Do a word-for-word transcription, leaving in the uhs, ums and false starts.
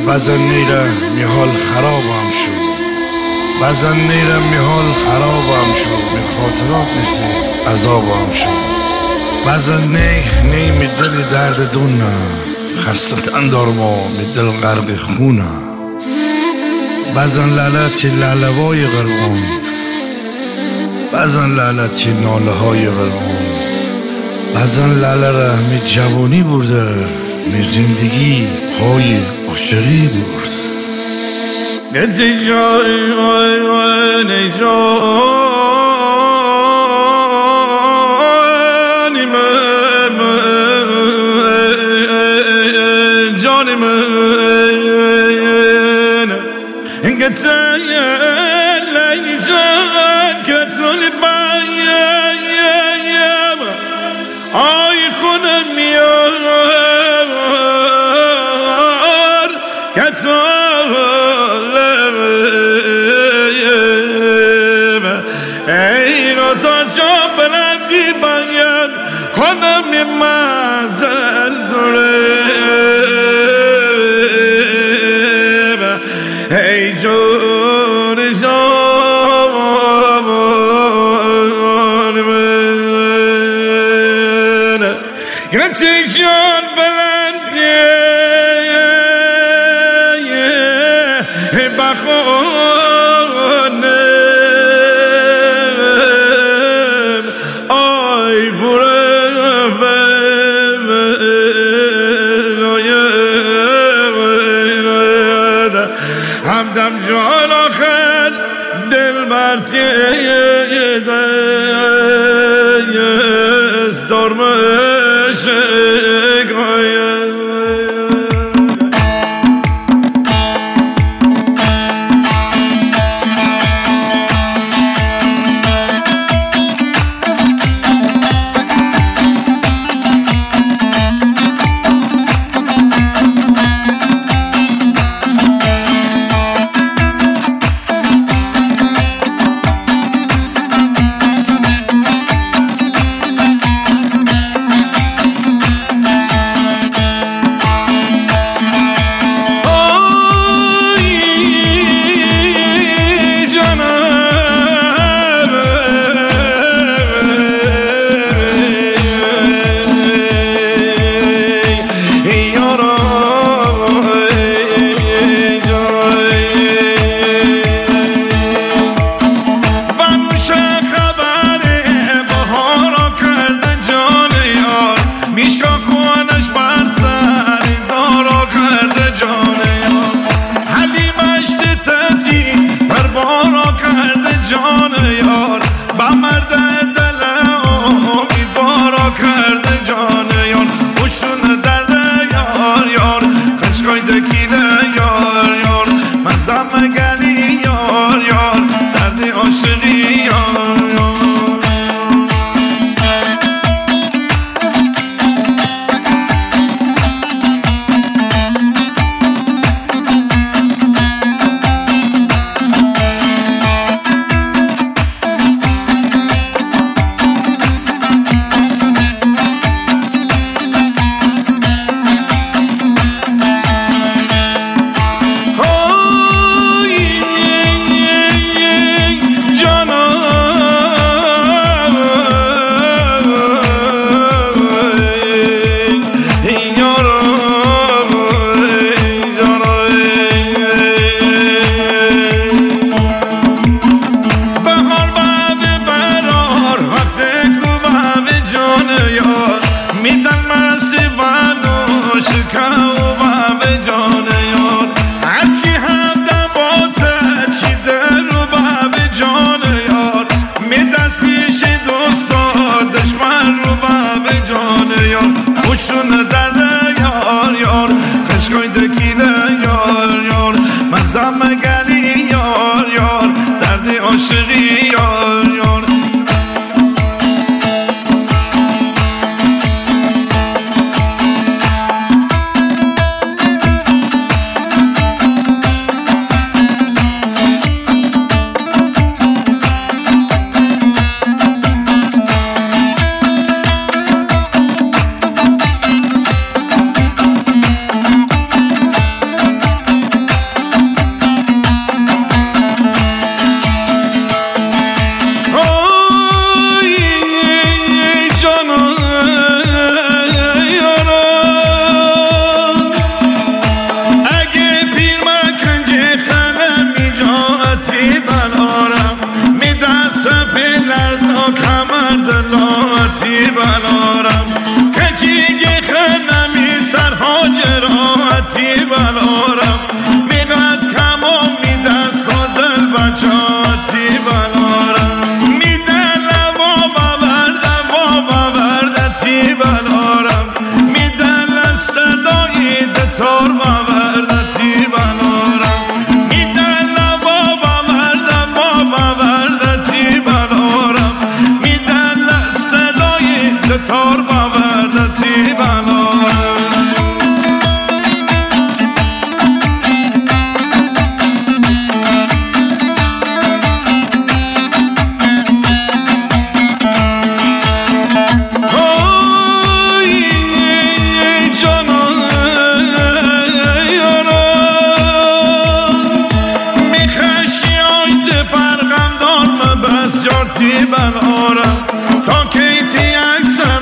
بعضا نیرم میحال خرابم شد بعضا نیرم میحال خرابم شد می خاطرات نیست عذابم شد بعضا نه نه می دل درد دونه خستت اندارما می دل غرق خونه بعضا لعنتی لالوای غربون بعضا لعنتی ناله های غربون بعضا لاله را می جوانی برده می زندگی های عاشقی برد گتی جای وای وای جانی من جانی من گتی لیلی جان کتولی بایم آی خونم میار کتولم ای روزا جا بلندی باید خونم مزل دورم ای جون جان من گرتی جان بلندی بخونم آی برم همدم جان آخر دل برتیه دست دارمش گایم شون درد یار یار خشکای دکیله یار یار مزم گلی یار یار درد عاشقی یار یار کمر دلاتی بلارم کچی که خدمی سرها جراتی بلارم میقد کمام میده سادل بچاتی بلارم میده لبا برده بابا بردتی بلارم میده صدای دتار بردتی بلارم میده لبا برده بابا بردتی بلارم میده صدای دتار بردتی بلارم جارتی بلارم تا کیتی اکسم